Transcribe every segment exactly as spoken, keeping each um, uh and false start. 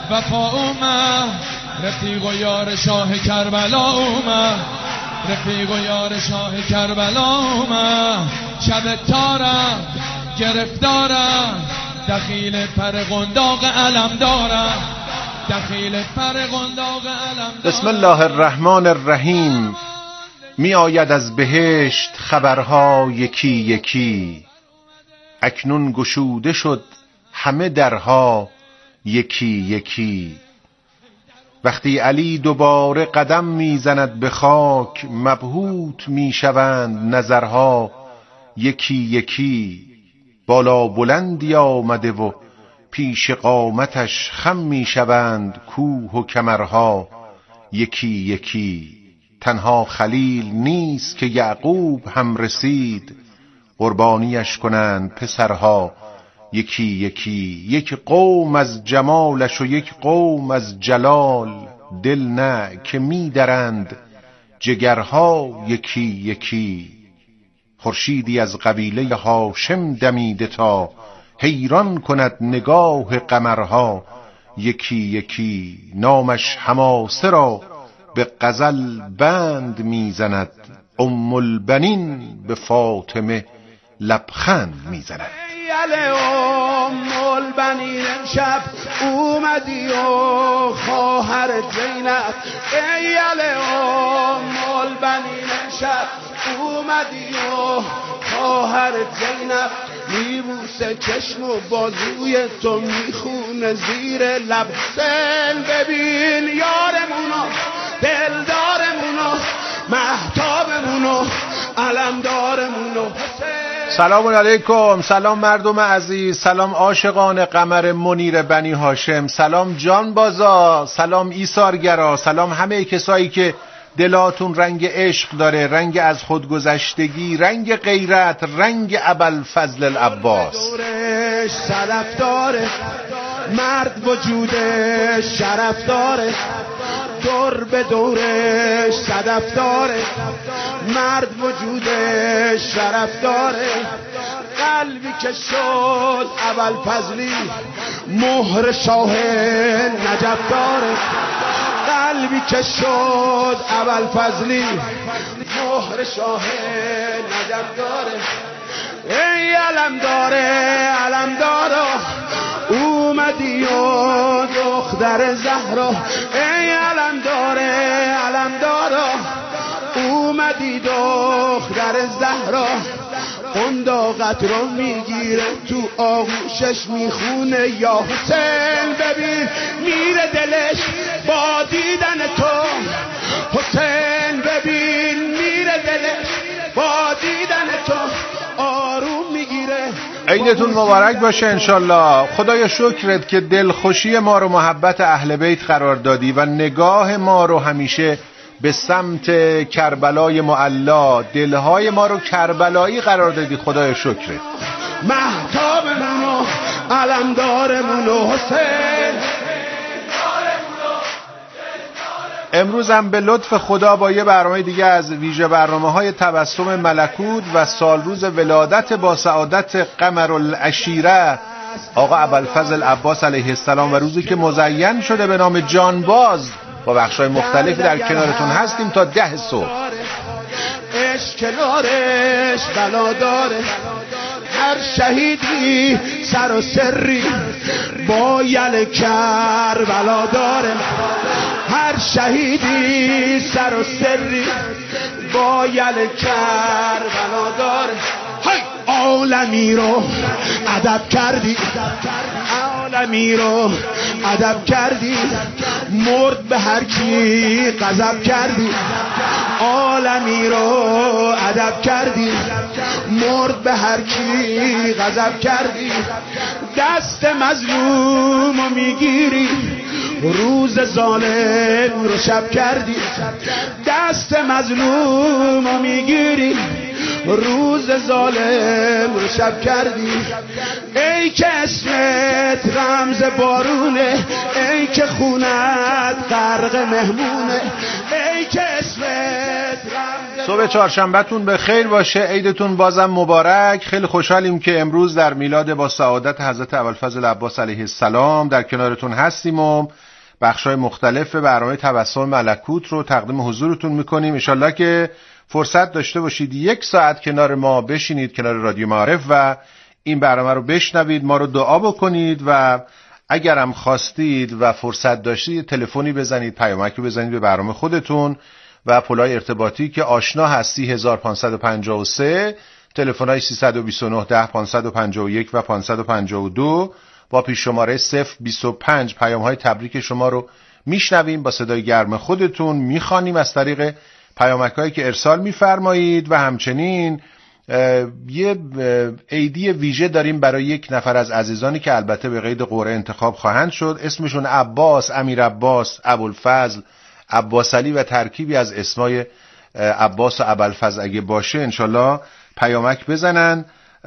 وفا اومد، رفیق و یار شاه کربلا اومد، رفیق و یار شاه کربلا اومد. شب تارم گرفتارم، دخیل پر قنداق علم دارم، دخیل پر قنداق علم دارم. بسم الله الرحمن الرحیم. می آید از بهشت خبرها یکی یکی، اکنون گشوده شد همه درها یکی یکی. وقتی علی دوباره قدم میزند به خاک، مبهوت میشوند نظرها یکی یکی. بالا بلندی آمده و پیش قامتش خم میشوند کوه و کمرها یکی یکی. تنها خلیل نیست که یعقوب هم رسید، قربانیش کنند پسرها یکی یکی. یک قوم از جمالش و یک قوم از جلال، دل نه که می درند جگرها یکی یکی. خورشیدی از قبیله هاشم دمیده تا، حیران کند نگاه قمرها یکی یکی. نامش حماسه را به غزل بند میزند، ام البنین به فاطمه لبخند میزند. ایاله ام البنین امشب اومدی و خواهر زینب، ایاله ام البنین امشب اومدی و خواهر زینب. میبوسه چشم و بازوی تو میخونه زیر لب. سن ببین یارمونو، دلدارمونو، مهتابمونو، علمدارمونو. سلام علیکم، سلام مردم عزیز، سلام عاشقان قمر منیر بنی هاشم، سلام جان بازا، سلام ایثارگرا، سلام همه کسایی که دلاتون رنگ عشق داره، رنگ از خودگذشتگی، رنگ غیرت، رنگ ابوالفضل العباس. شرف داره مرد، وجودش شرف داره، دور به دورش صدف داره، مرد وجودش شرف داره. قلبی که شد ابوالفضلی، مهر شاه نجف داره. قلبی که شد ابوالفضلی، مهر شاه نجف داره. ای علم داره علم داره اومدی و دختر زهرا، ای علم داره علم داره اومدی دختر زهرا. قنداقت رو میگیره تو آغوشش میخونه یا حسین. ببین میره دلش با دیدن تو، حسین ببین میره دلش با دیدن تو. آروم میگیره. عیدتون مبارک باشه انشالله. خدایا شکرت که دلخوشی ما رو محبت اهل بیت قرار دادی و نگاه ما رو همیشه به سمت کربلای معلا، دلهای ما رو کربلایی قرار دادی. خدایا شکرت. مهتابمونو، علمدارمونو، حسین. امروز هم به لطف خدا با یه برنامه دیگه از ویژه برنامه‌های تبسم ملکوت و سالروز ولادت با سعادت قمرالعشیره آقا ابوالفضل عباس علیه السلام و روزی که مزین شده به نام جانباز با بخشای مختلفی در کنارتون هستیم تا ده صبح. عشق کنارش بلا داره، هر شهیدی سر و سری با یل کربلا داره. هر شهیدی سر و سری با یل کربلا داره. عالمی رو ادب کردی، عالمی رو ادب کردی، مرد به هر کی غضب کردی. عالمی رو ادب کردی، مرد به هر کی غضب کردی. دست مظلوم رو میگیری، روز ظالم رو شب کردی. دست مظلوم رو میگیری، روز ظالم رو شب کردی. ای که اسمت رمز بارونه، ای که خونت غرق مهمونه، ای که اسمت رمز صبح چهارشنبهتون به خیر باشه، عیدتون بازم مبارک. خیلی خوشحالیم که امروز در میلاد با سعادت حضرت ابوالفضل عباس علیه السلام در کنارتون هستیم و بخشای مختلف برنامه تبسم ملکوت رو تقدیم حضورتون میکنیم. انشالله که فرصت داشته باشید یک ساعت کنار ما بشینید، کنار رادیو معارف و این برنامه رو بشنوید، ما رو دعا بکنید و اگرم خواستید و فرصت داشتید تلفنی بزنید، پیامکی بزنید به برنامه خودتون و پلای ارتباطی که آشنا هستی هزار و پانصد و پنجاه و سه، تلفن‌های سیصد و بیست و نه ده پانصد و پنجاه و یک و پانصد و پنجاه و دو با پیش شماره صفر بیست و پنج پیام‌های تبریک شما رو میشنویم، با صدای گرم خودتون میخوانیم از طریق پیامک‌هایی که ارسال میفرمایید و همچنین یه عیدی ویژه داریم برای یک نفر از عزیزانی که البته به قید قرعه انتخاب خواهند شد. اسمشون عباس، امیر عباس، ابوالفضل، عباس علی و ترکیبی از اسمای عباس و ابوالفضل اگه باشه انشالله پیامک بزنن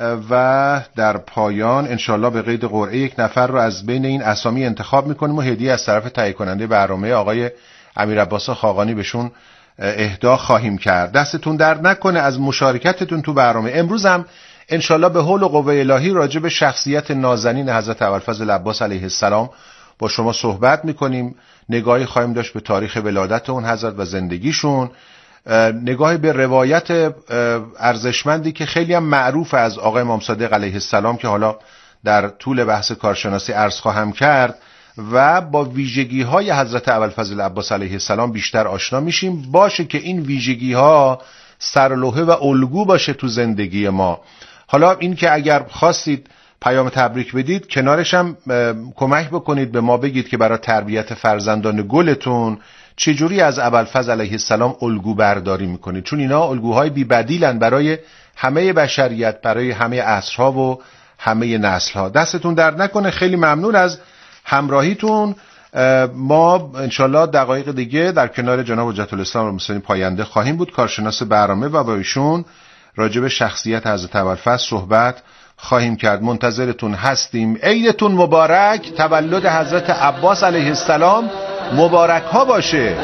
و در پایان انشالله به قید قرعه یک نفر رو از بین این اسامی انتخاب میکنیم و هدیه از طرف تهیه کننده برنامه آقای امیر عباس خاقانی بهشون اهدا خواهیم کرد. دستتون درد نکنه از مشارکتتون تو برنامه. امروز هم انشالله به حول و قوه الهی راجع به شخصیت نازنین حضرت ابوالفضل عباس علیه السلام با شما صحبت میکنیم. نگاهی خواهیم داشت به تاریخ ولادت اون حضرت و زندگیشون، نگاهی به روایت ارزشمندی که خیلی هم معروف از آقای امام صادق علیه السلام که حالا در طول بحث کارشناسی عرض خواهم کرد و با ویژگی های حضرت ابوالفضل عباس علیه السلام بیشتر آشنا میشیم. باشه که این ویژگی ها سرلوحه و الگو باشه تو زندگی ما. حالا این که اگر خواستید پیام تبریک بدید کنارش هم کمک بکنید به ما، بگید که برای تربیت فرزندان گلتون چجوری از ابوالفضل علیه السلام الگو برداری میکنید، چون اینا الگوهای بی بدیلن برای همه بشریت، برای همه عصرها و همه نسلها. دستتون درد نکنه، خیلی ممنون از همراهیتون. ما انشالله دقایق دیگه در کنار جناب حجت الاسلام المسلمین پاینده خواهیم بود، کارشناس برنامه، و با ایشون راجع به شخصیت حضرت ابوالفضل صحبت خواهیم کرد. منتظرتون هستیم. عیدتون مبارک، تولد حضرت عباس علیه السلام مبارک ها باشه.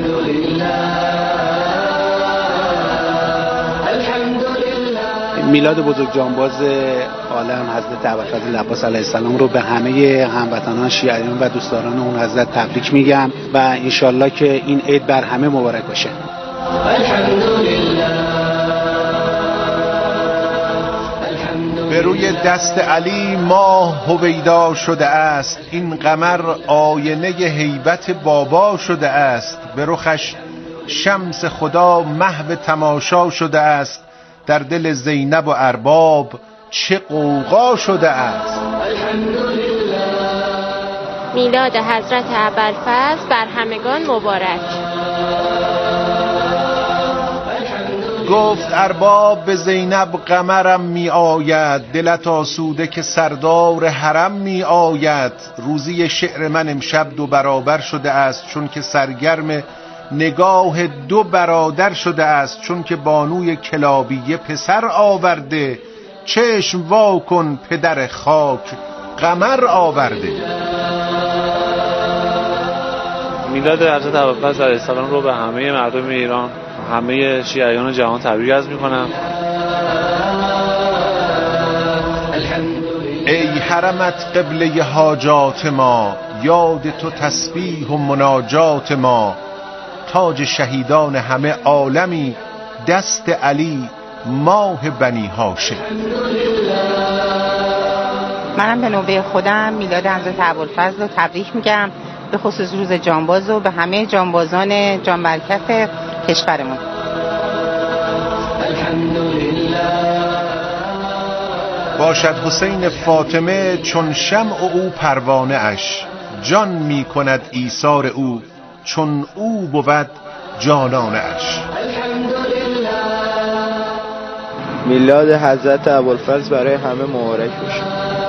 میلاد بزرگ جانباز عالم حضرت ابوالفضل عباس علیه السلام رو به همه هموطنان شیعیان و دوستداران اون حضرت تبریک میگم و انشالله که این عید بر همه مبارک باشه. به روی دست علی ماه هویدا شده است، این قمر آینه هیبت بابا شده است. به رخش شمس خدا محو تماشا شده است، در دل زینب و ارباب چه غوغا شده است. میلاد حضرت ابوالفضل بر همگان مبارک. گفت ارباب به زینب قمرم می آید، دلت آسوده که سردار حرم می آید. روزی شعر من امشب دو برابر شده است، چون که سرگرم نگاه دو برادر شده است. چون که بانوی کلابیه پسر آورده، چشم وا کن پدر خاک قمر آورده. میلاد حضرت ابوالفضل علیه السلام رو به همه مردم ایران، همه شیعیان جهان تبریک عرض میکنم. ای حرمت قبله حاجات ما، یاد تو تسبیح و مناجات ما. تاج شهیدان همه عالمی، دست علی ماه بنی هاشم. منم به نوبه خودم میلاد حضرت ابوالفضل رو تبریک میگم، به خصوص روز جانباز و به همه جانبازان جانبرکف کشورمون. باشد حسین فاطمه چون شمع او پروانه اش، جان می کند ایثار او چون او بود جانانه اش. میلاد حضرت ابوالفضل برای همه مبارک باشه.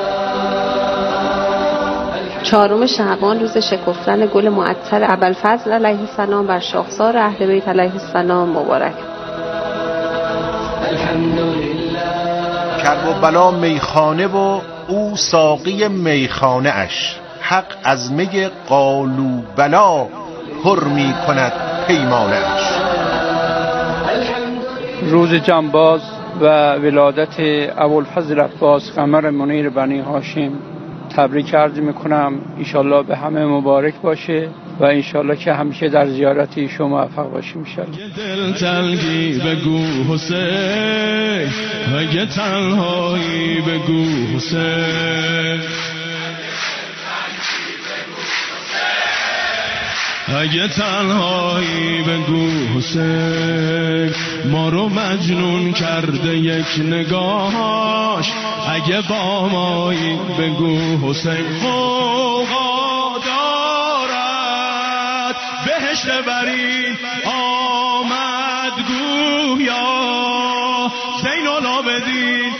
چهارم شعبان روز شکفتن گل معطر ابوالفضل علیه السلام بر شاخسار اهل بیت علیه السلام مبارک. کرب و بلا میخانه و او ساقی میخانه اش، حق از می قالو بلا پر می کند پیمانه اش. روز جانباز و ولادت ابوالفضل عباس قمر منیر بنی هاشم تبریک عرض میکنم. انشالله به همه مبارک باشه و انشالله که همیشه در زیارت ایشون موفق باشیم انشالله. دل تلگی بگو حسین، اگه تنهایی بگو حسین، اگه تنهایی بگو حسین، ما رو مجنون کرده یک نگاهش، اگه با مایی بگو حسین. غوغا دارد بهشت برین آمد گویا، زین العابدین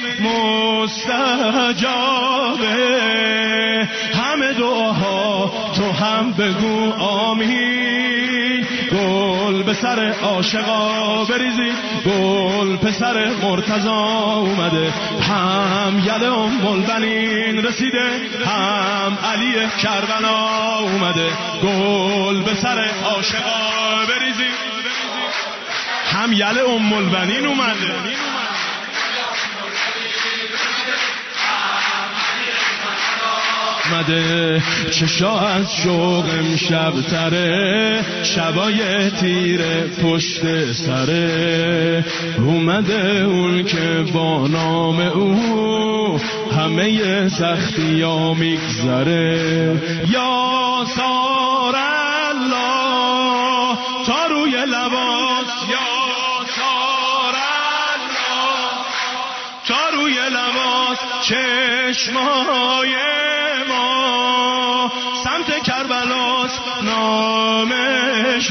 مستجابه، همه دعاها تو هم بگو آمین. گل به سر عاشقا بریزی، گل پسر مرتضی اومده، هم یل ام البنین رسیده، هم علی کربلا اومده. گل به سر عاشقا بریزی، هم یل ام البنین اومده. مده چشا از شوق امشب تره، شبای تیره پشت سره، اومده اون که با نام او همه سختی ها میگذره. یا سار الله تا روی لباس، یا سار الله تا روی لباس، چشمای سمت کربلاست، نامش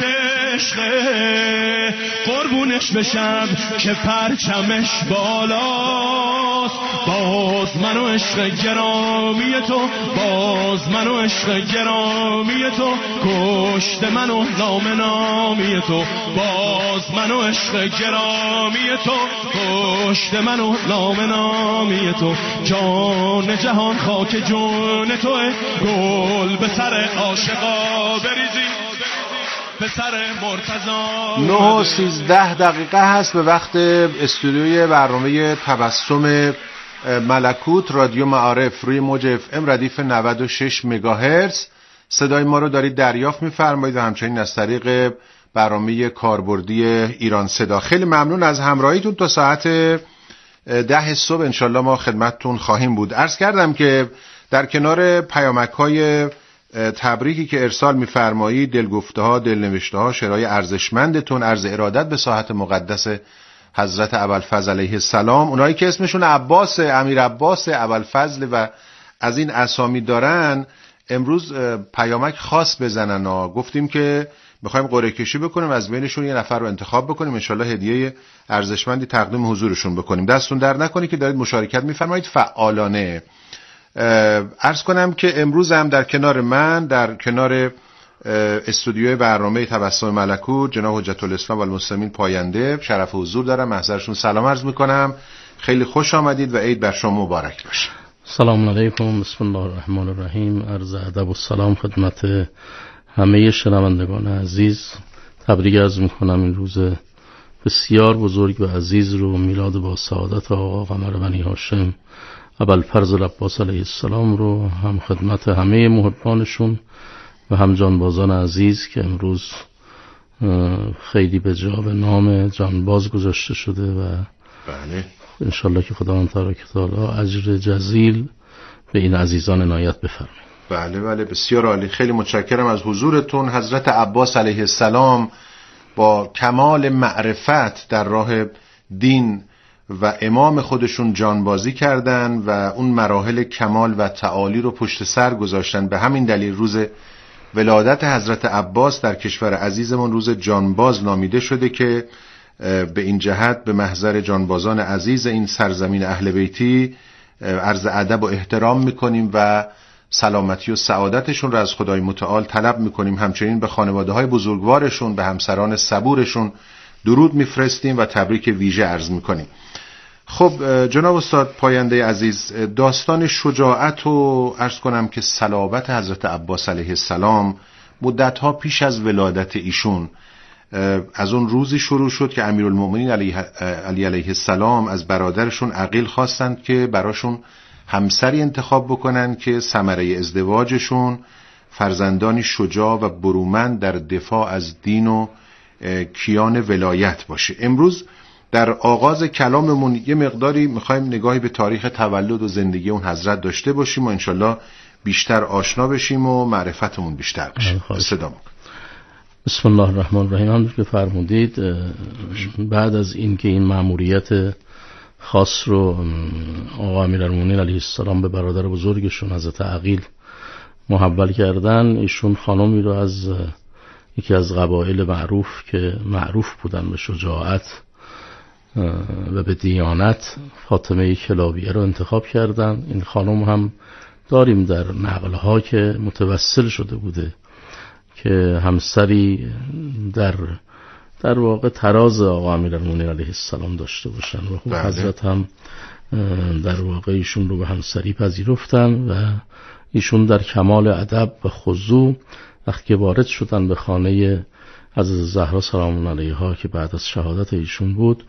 عشقه، قربونش بشم که پرچمش بالاست. باز منو عشق گرامی تو، باز منو عشق گرامی تو، کشت منو نام نامی تو، باز منو عشق گرامی تو، کشت منو نام نامی تو. جان جهان خاک جون توه، گل به سر عاشقا بریزی، به سر مرتضی. نه و سیزده دقیقه هست به وقت استودیوی برنامه تبسم ملکوت رادیو معارف روی موج اف ام ردیف نود و شش مگاهرتز. صدای ما رو دارید دریافت می‌فرمایید و همچنین از طریق برنامه کاربردی ایران صدا. خیلی ممنون از همراهیتون. تا ساعت ده صبح انشالله ما خدمتتون خواهیم بود. عرض کردم که در کنار پیامک‌های تبریکی که ارسال می‌فرمایید، دلگفته‌ها، دلنوشته‌ها، شعرهای ارزشمندتون، عرض ارادت به ساحت مقدس حضرت ابوالفضل علیه السلام، اونایی که اسمشون عباس، امیر عباس، ابوالفضل و از این اسامی دارن، امروز پیامک خاص بزنن ها. گفتیم که می‌خوایم قرعه کشی بکنیم، از بینشون یه نفر رو انتخاب بکنیم، انشالله هدیه ارزشمندی تقدیم حضورشون بکنیم. دستون در نکنی که دارید مشارکت می‌فرمایید فعالانه. عرض کنم که امروز هم در کنار من، در کنار استودیوی برنامه تبسم ملکوت، جناب حجت الاسلام و المسلمین پاینده شرف حضور دارم. محضرشون سلام عرض میکنم. خیلی خوش آمدید و عید بر شما مبارک باشه. سلام علیکم، بسم الله الرحمن الرحیم. عرض ادب و سلام خدمت همه شنوندگان عزیز. تبریک عرض میکنم این روز بسیار بزرگ و عزیز رو، میلاد با سعادت آقا قمر بنی هاشم ابوالفضل عباس علیه السلام رو، هم خدمت همه محبانشون و هم جانبازان عزیز که امروز خیلی به جا به نام جانباز گذاشته شده و بله انشالله که خداوند تبارک و تعالی اجر جزیل به این عزیزان عنایت بفرمایید. بله بله بسیار عالی. خیلی متشکرم از حضورتون. حضرت عباس علیه السلام با کمال معرفت در راه دین و امام خودشون جانبازی کردن و اون مراحل کمال و تعالی رو پشت سر گذاشتن. به همین دلیل روز ولادت حضرت عباس در کشور عزیزمون روز جانباز نامیده شده که به این جهت به محضر جانبازان عزیز این سرزمین اهل بیتی عرض ادب و احترام میکنیم و سلامتی و سعادتشون رو از خدای متعال طلب میکنیم. همچنین به خانواده های بزرگوارشون، به همسران صبورشون درود میفرستیم و تبریک ویژه عرض میکنیم. خب جناب استاد پاینده عزیز، داستان شجاعت و عرض کنم که صلابت حضرت عباس علیه السلام مدتها پیش از ولادت ایشون از اون روزی شروع شد که امیرالمؤمنین علی علی علیه السلام از برادرشون عقیل خواستند که براشون همسری انتخاب بکنن که ثمره ازدواجشون فرزندانی شجاع و برومند در دفاع از دین و کیان ولایت باشه. امروز در آغاز کلاممون یه مقداری میخوایم نگاهی به تاریخ تولد و زندگی اون حضرت داشته باشیم و انشالله بیشتر آشنا بشیم و معرفتمون بیشتر بشه. صدا میکنم. بسم الله الرحمن الرحیم. همونطور که فرمودید بعد از اینکه این مأموریت خاص رو آقا امیرالمومنین علیه السلام به برادر بزرگشون حضرت عقیل محول کردن، ایشون خانمی رو از یکی از قبایل معروف که معروف بودن به شجاعت و به دیانت، فاطمه کلابیه رو انتخاب کردن. این خانم هم داریم در نقلها که متوسل شده بوده که همسری در در واقع تراز آقا امیرالمومنین علیه السلام داشته باشن و خب حضرت هم در واقع ایشون رو به همسری پذیرفتن و ایشون در کمال ادب و خضوع وقتی که وارد شدن به خانه حضرت زهرا سلام الله علیها که بعد از شهادت ایشون بود،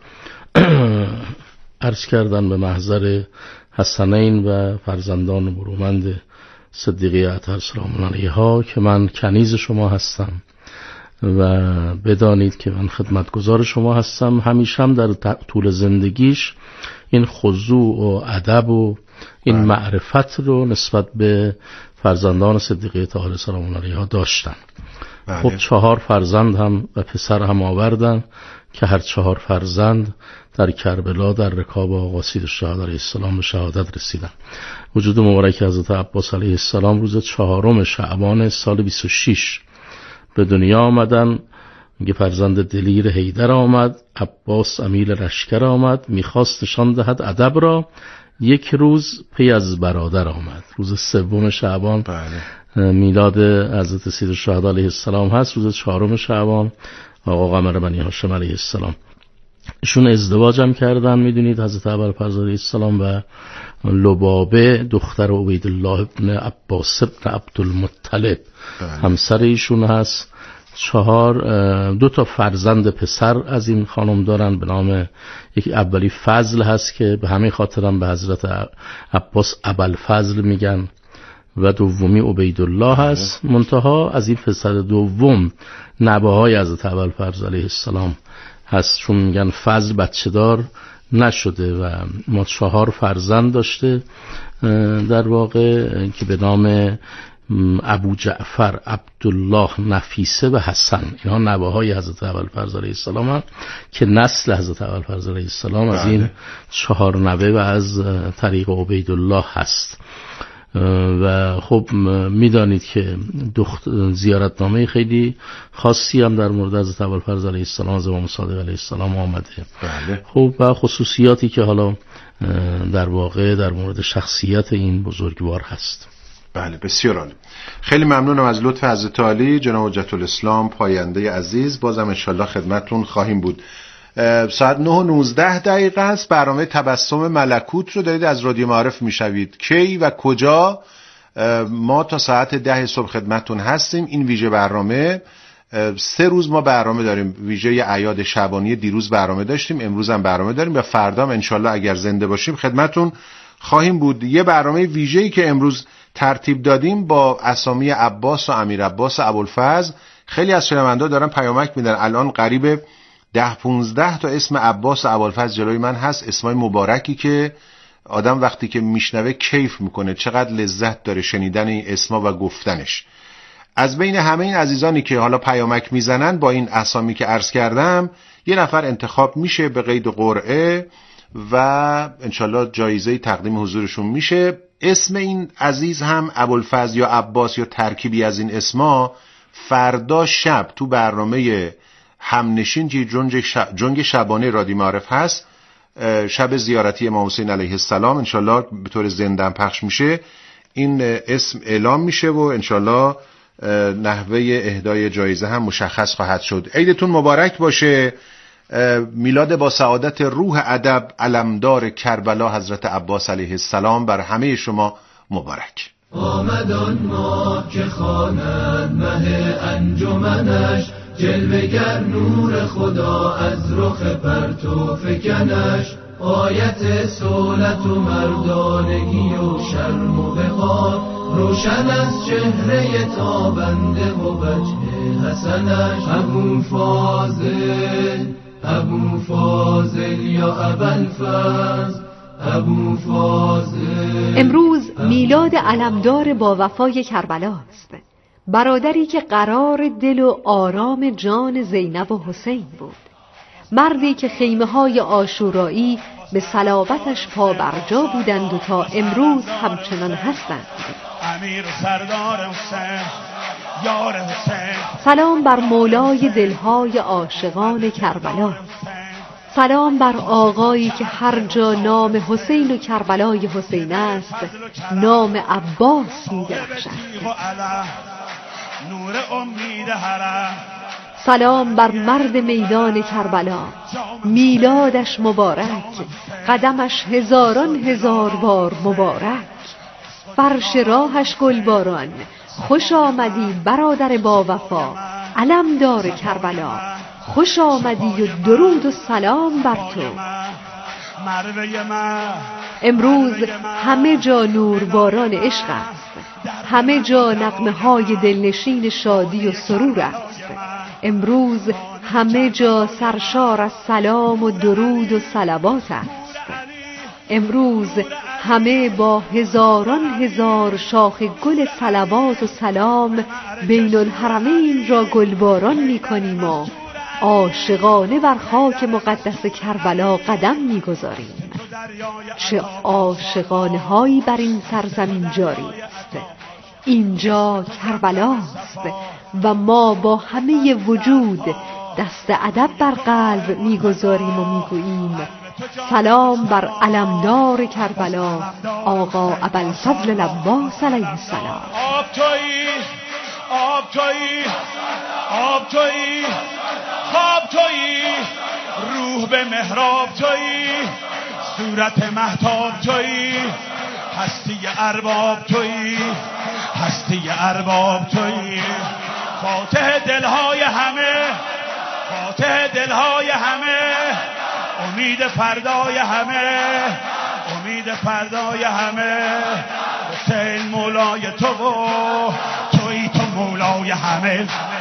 عرض کردن به محضر حسنین و فرزندان برومند صدیقه اطهر سلام الله علیها که من کنیز شما هستم و بدانید که من خدمتگزار شما هستم. همیشه هم در طول زندگیش این خضوع و ادب و این بله. معرفت رو نسبت به فرزندان صدیقه طاهره سلام الله علیها داشتن. بله. خب چهار فرزند هم و پسر هم آوردن که هر چهار فرزند در کربلا در رکاب آقا سیدالشهدا علیه السلام به شهادت رسیدن. وجود مبارک حضرت عباس علیه السلام روز چهارم شعبان سال بیست و شش به دنیا آمدن. میگه فرزند دلیر حیدر آمد، عباس امیر لشکر آمد، میخواست نشان دهد ادب را، یک روز پی از برادر آمد. روز سوم شعبان بله. میلاد حضرت سیدالشهدا علیه السلام هست. روز چهارم شعبان آقا قمر بنی هاشم علیه السلام ایشون ازدواج هم کردن. میدونید حضرت ابوالفضل علیه السلام و لبابه دختر عبیدالله ابن عباس ابن عبدالمطلب بله. همسر ایشون هست. چهار دو تا فرزند پسر از این خانم دارن به نام، یکی اولی فضل هست که به همین خاطرم به حضرت عباس ابوالفضل میگن و دومی عبیدالله هست. منتها از این پسر دوم نوه‌های حضرت ابوالفضل علیه السلام هست، چون میگن فضل بچه دار نشده و ما چهار فرزند داشته در واقع که به نام ابو جعفر، عبدالله، نفیسه و حسن. اینا نوه‌های حضرت ابوالفضل علیه السلام هم که نسل حضرت ابوالفضل علیه السلام از این چهار نوه و از طریق عبیدالله هست. و خب میدانید که دخت زیارتنامه خیلی خاصی هم در مورد حضرت ابوالفضل علیه السلام از امام صادق علیه السلام آمده. بله. خب و خصوصیاتی که حالا در واقع در مورد شخصیت این بزرگوار هست. بله بسیار عالی. خیلی ممنونم از لطف حضرت عالی. جناب حجت الاسلام پاینده عزیز، بازم انشالله خدمتتون خواهیم بود. ساعت نه و نوزده دقیقه است. برنامه تبسم ملکوت رو دارید از رادیو معارف میشوید. کی و کجا؟ ما تا ساعت ده صبح خدمتتون هستیم. این ویژه برنامه سه روز ما برنامه داریم. ویژه اعیاد شعبانی دیروز برنامه داشتیم، امروز هم برنامه داریم و فردا هم انشالله اگر زنده باشیم خدمتتون خواهیم بود. یه برنامه ویژه‌ای که امروز ترتیب دادیم با اسامی عباس و امیر عباس ابوالفضل. خیلی از شنوندا دارن پیامک میدن، الان قریب ده پونزده تا اسم عباس و ابوالفضل جلوی من هست، اسمای مبارکی که آدم وقتی که میشنوه کیف میکنه، چقدر لذت داره شنیدن این اسما و گفتنش. از بین همه این عزیزانی که حالا پیامک میزنن با این اسامی که عرض کردم، یه نفر انتخاب میشه به قید قرعه و انشالله جایزه تقدیم حضورشون میشه. اسم این عزیز هم ابوالفضل یا عباس یا ترکیبی از این اسما فردا شب تو برنامه همنشین جنگ, شب جنگ شبانه رادیو معارف هست، شب زیارتی امام حسین علیه السلام، انشالله به طور زنده پخش میشه. این اسم اعلام میشه و انشالله نحوه اهدای جایزه هم مشخص خواهد شد. عیدتون مبارک باشه. میلاد با سعادت روح ادب علمدار کربلا حضرت عباس علیه السلام بر همه شما مبارک. آمد آن ماه که خواند مه انجمنش، جلوگر نور خدا از رخ پرتو فکنش، آیت سولت و مردانگی و شرم و وقار، روشن از چهره تابنده و وجه حسنش. ابو فاضل ابو فاضل یا ابوالفضل ابو فاضل. امروز میلاد علمدار با وفای کربلا است، برادری که قرار دل و آرام جان زینب و حسین بود، مردی که خیمه های عاشورایی به صلابتش پا برجا بودند و تا امروز همچنان هستند. امیر و سردار حسین، یار حسین. سلام بر مولای دلهای عاشقان کربلا، سلام بر آقایی که هر جا نام حسین و کربلای حسین است نام عباس می درخشد. نور امید حرم. سلام بر مرد میدان کربلا، میلادش مبارک، قدمش هزاران هزار بار مبارک. فرش راهش گلباران، خوش آمدی برادر با وفا، علمدار کربلا، خوش آمدی و درود و سلام بر تو. امروز همه جا نور باران عشق است، همه جا نغمه های دلنشین شادی و سرور است. امروز همه جا سرشار از سلام و درود و صلوات است. امروز همه با هزاران هزار شاخ گل صلوات و سلام بین الحرمین را گلباران می کنیم و عاشقانه بر خاک مقدس کربلا قدم می گذاریم. چه عاشقانه هایی بر این سرزمین جاری است. اینجا کربلاست و ما با همه وجود دست ادب بر قلب میگذاریم و میگوییم سلام بر علمدار کربلا، آقا ابوالفضل العباس علیه السلام. آب تویی، آب تویی، آب تویی، خواب تویی، روح به محراب تویی، صورت مهتاب تویی، هستی ارباب تویی، هستی ارباب تویی، فاتح دلهای همه، فاتح دلهای همه، امید فردای همه، امید فردای همه. حسین مولای تو و تویی تو مولای همه.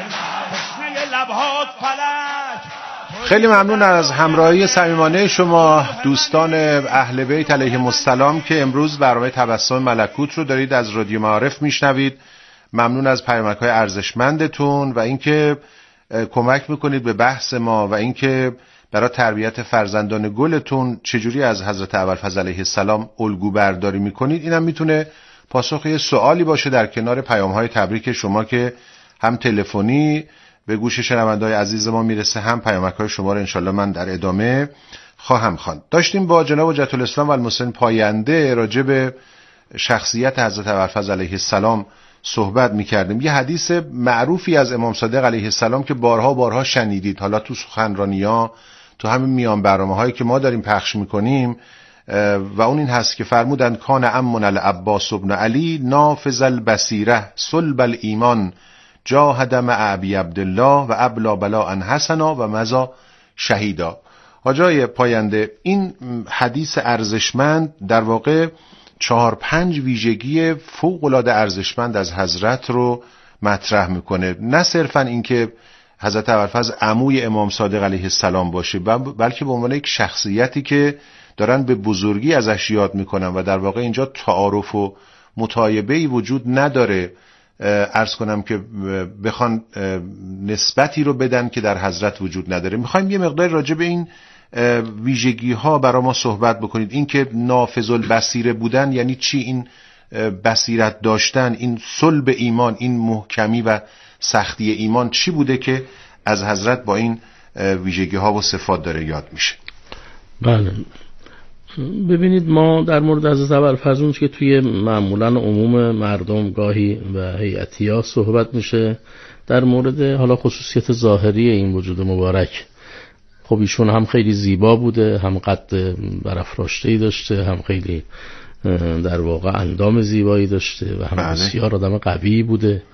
تشنه لبهات فلک. خیلی ممنون از همراهی صمیمانه شما دوستان اهل بیت علیهم السلام که امروز برنامه تبسم ملکوت رو دارید از رادیو معارف میشنوید. ممنون از پیامک‌های ارزشمندتون و اینکه کمک میکنید به بحث ما و اینکه برای تربیت فرزندان گلتون چجوری از حضرت ابوالفضل علیه السلام الگو برداری میکنید. اینم میتونه پاسخ یه سوالی باشه در کنار پیام‌های تبریک شما که هم تلفنی به گوش شنونده‌های عزیز ما میرسه، هم پیامک‌های شما رو انشالله من در ادامه خواهم خواند. داشتیم با جناب حجت الاسلام و المسلمین پاینده راجع به شخصیت حضرت ابوالفضل علیه السلام صحبت میکردیم. یه حدیث معروفی از امام صادق علیه السلام که بارها بارها شنیدید، حالا تو سخنرانی‌ها، تو همین میان برنامه‌هایی که ما داریم پخش میکنیم، و اون این هست که فرمودند کان عمنا العباس ابن علی نافذ البصیره صلب الایمان جاهد مع ابی عبدالله و ابلا بلاء حسنا و مضى شهیدا. حاجای پاینده، این حدیث ارزشمند در واقع چهار پنج ویژگی فوق‌العاده ارزشمند از حضرت رو مطرح میکنه. نه صرفا اینکه حضرت ابوالفضل عموی امام صادق علیه السلام باشه، بلکه به عنوان یک شخصیتی که دارن به بزرگی ازش یاد میکنن و در واقع اینجا تعارف و مطایبه‌ای وجود نداره. عرض کنم که بخوان نسبتی رو بدن که در حضرت وجود نداره. میخوایم یه مقدار راجع به این ویژگی ها برای ما صحبت بکنید. این که نافذ البصیره بودن یعنی چی؟ این بصیرت داشتن، این صلب ایمان، این محکمی و سختی ایمان چی بوده که از حضرت با این ویژگی ها و صفات داره یاد میشه؟ بله، ببینید ما در مورد حضرت ابوالفضل که توی معمولا عموم مردم گاهی و هیئتی‌ها صحبت میشه در مورد حالا خصوصیت ظاهری این وجود مبارک. خب ایشون هم خیلی زیبا بوده، هم قد برافراشته‌ای داشته، هم خیلی در واقع اندام زیبایی داشته و هم بسیار آدم قوی بوده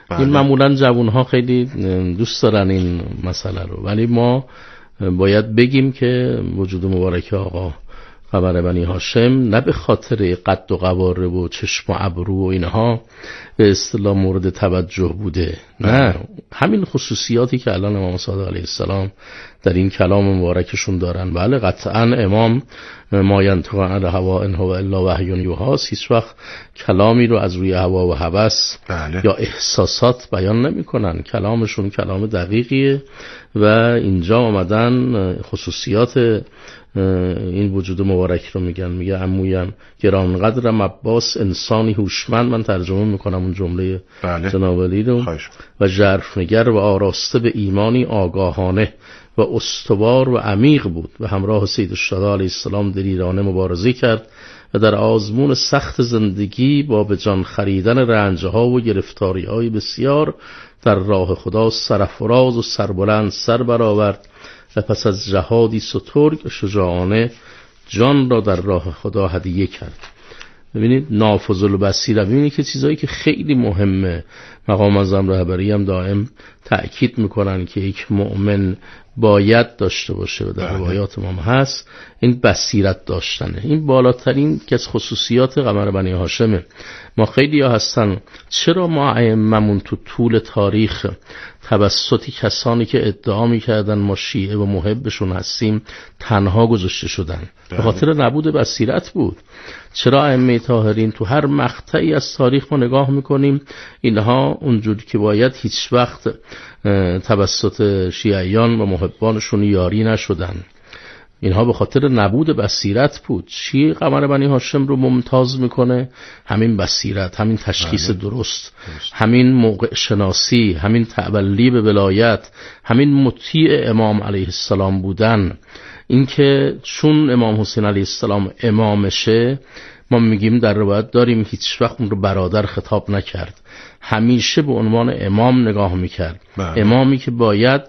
بله. این معمولا جوانها خیلی دوست دارن این مسئله رو، ولی ما باید بگیم که وجود مبارک آقا قمر بنی هاشم نه به خاطر قد و قواره و چشم و ابرو و اینها به اصطلاح مورد توجه بوده، نه، همین خصوصیاتی که الان امام صادق علیه السلام در این کلام مبارکشون دارن. بله قطعا امام ما ینطق عن الهوی ان هو الا وحی یوحی، هیچ وقت کلامی رو از روی هوا و هوس بله. یا احساسات بیان نمی‌کنن، کلامشون کلام دقیقیه و اینجا آمدن خصوصیات این وجود مبارک رو میگن. میگه عمویم گرانقدرم عباس انسانی هوشمند، من ترجمه میکنم اون جمله بله. جناب علی رو، و ژرفنگر و آراسته به ایمانی آگاهانه و استوار و عمیق بود و همراه سید الشهدا علیه السلام دلیرانه مبارزه کرد و در آزمون سخت زندگی با به جان خریدن رنجها و گرفتاری‌های بسیار در راه خدا سرفراز و سربلند سر برآورد و پس از جهادی سترگ شجاعانه جان را در راه خدا هدیه کرد. ببینید نافذ البصیره، ببینید که چیزایی که خیلی مهمه مقام اعظم رهبری هم دائم تأکید میکنن که یک مؤمن باید داشته باشه و در روایات ما هست، این بصیرت داشتنه. این بالاترین که از خصوصیات قمر بنی هاشمه. ما خیلی ها هستن، چرا ما ائممون تو طول تاریخ توسط کسانی که ادعا میکردن ما شیعه و محبشون هستیم تنها گذاشته شدن؟ به خاطر نبود بصیرت بود. چرا ائمه طاهرین تو هر مقطعی از تاریخ ما نگاه میکنیم اینها اونجوری که باید هیچ وقت توسط شیعیان و محبانشون یاری نشدن؟ اینها به خاطر نبود بصیرت بود. چی قمر بنی هاشم رو ممتاز میکنه؟ همین بصیرت، همین تشخیص درست. درست، همین موقع شناسی، همین تعبلی به ولایت، همین مطیع امام علیه السلام بودن. اینکه چون امام حسین علیه السلام امامشه، ما میگیم در روایت داریم هیچ وقت اون رو برادر خطاب نکرد، همیشه به عنوان امام نگاه میکرد. بله. امامی که باید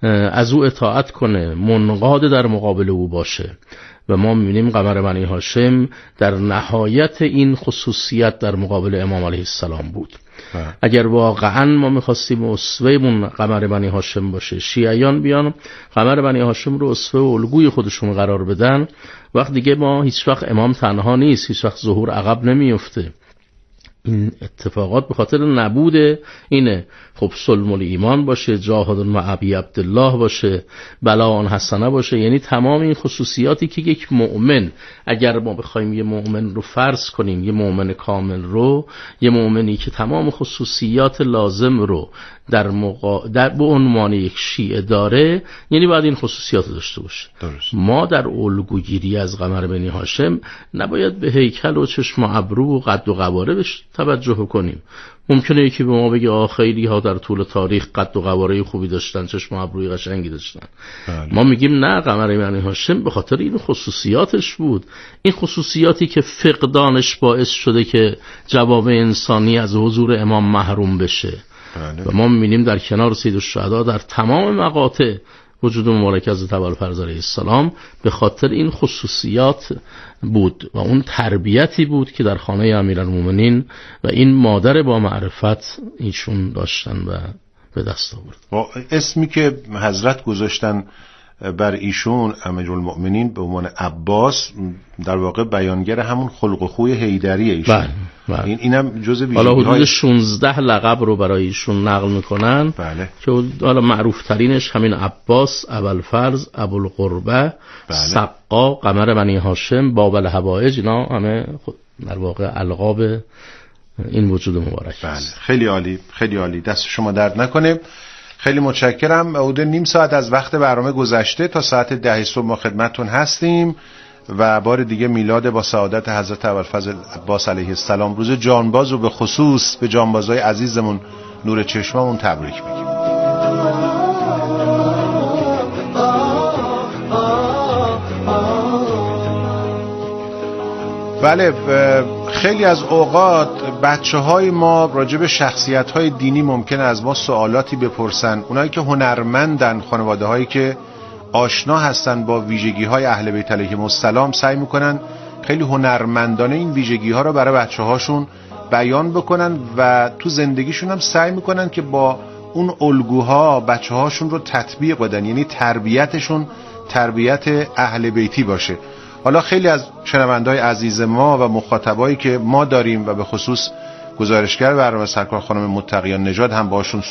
از او اطاعت کنه، منقاد در مقابل او باشه. و ما میبینیم قمر بنی هاشم در نهایت این خصوصیت در مقابل امام علیه السلام بود. بله. اگر واقعا ما میخواستیم اسوه‌مون قمر بنی هاشم باشه، شیعیان بیان قمر بنی هاشم رو اسوه و الگوی خودشون قرار بدن، وقت دیگه ما هیچ وقت امام تنها نیست، هیچ وقت ظهور عقب نمیفته. این اتفاقات به خاطر نبود اینه. خب سلم الایمان باشه، جاهد مع ابی عبدالله باشه، بلاء حسنه باشه، یعنی تمام این خصوصیاتی که یک مؤمن، اگر ما بخوایم یه مؤمن رو فرض کنیم، یه مؤمن کامل رو، یه مؤمنی که تمام خصوصیات لازم رو در مقا... در به عنوان یک شیعه داره، یعنی باید این خصوصیات داشته باشه. درست. ما در الگوگیری از قمر بنی هاشم نباید به هیکل و چشم و ابرو و قد و قواره بهش توجه کنیم. ممکنه یکی به ما بگه آ خیلی ها در طول تاریخ قد و قواره خوبی داشتن، چشم و ابروی قشنگی داشتن. بله. ما میگیم نه، قمر بنی هاشم به خاطر این خصوصیاتش بود، این خصوصیاتی که فقدانش باعث شده که جوامع انسانی از حضور امام محروم بشه. بله. و ما می‌بینیم در کنار سید الشهدا در تمام مقاطع وجود مبارک حضرت ابوالفضل علیه السلام به خاطر این خصوصیات بود و اون تربیتی بود که در خانه امیرالمومنین و این مادر با معرفت ایشون داشتن و به دست آورد. اسمی که حضرت گذاشتن بر ایشون امیرالمومنین به عنوان عباس، در واقع بیانگر همون خلق و خوی حیدریه ایشون. بله. بله. این اینم جزء ویژگی‌های، حالا حدود شانزده لقب رو برای ایشون نقل میکنن. بله. که حالا معروف ترینش همین عباس، ابوالفضل، ابوالقربه، بله. سقا، قمر بنی هاشم، باب الحوائج، اینا همه در واقع القاب این وجود مبارک. بله. خیلی عالی، خیلی عالی، دست شما درد نکنه. خیلی متشکرم. حدود نیم ساعت از وقت برنامه گذشته، تا ساعت ده صبح ما خدمتتون هستیم و بار دیگه میلاد با سعادت حضرت ابوالفضل عباس علیه السلام، روز جانباز، رو به خصوص به جانبازای عزیزمون نور چشممون تبریک میگیم. بله، خیلی از اوقات بچه های ما راجع به شخصیت های دینی ممکنه از ما سوالاتی بپرسن. اونایی که هنرمندن، خانواده هایی که آشنا هستن با ویژگی های اهل بیت علیهم السلام، سعی میکنن خیلی هنرمندانه این ویژگی ها رو برای بچه هاشون بیان بکنن و تو زندگیشون هم سعی میکنن که با اون الگوها بچه هاشون رو تطبیق بدن، یعنی تربیتشون تربیت اهل بیتی باشه. حالا خیلی از شنونده‌های عزیز ما و مخاطبایی که ما داریم و به خصوص گزارشگر برنامه سرکار خانم متقیان نژاد هم باشون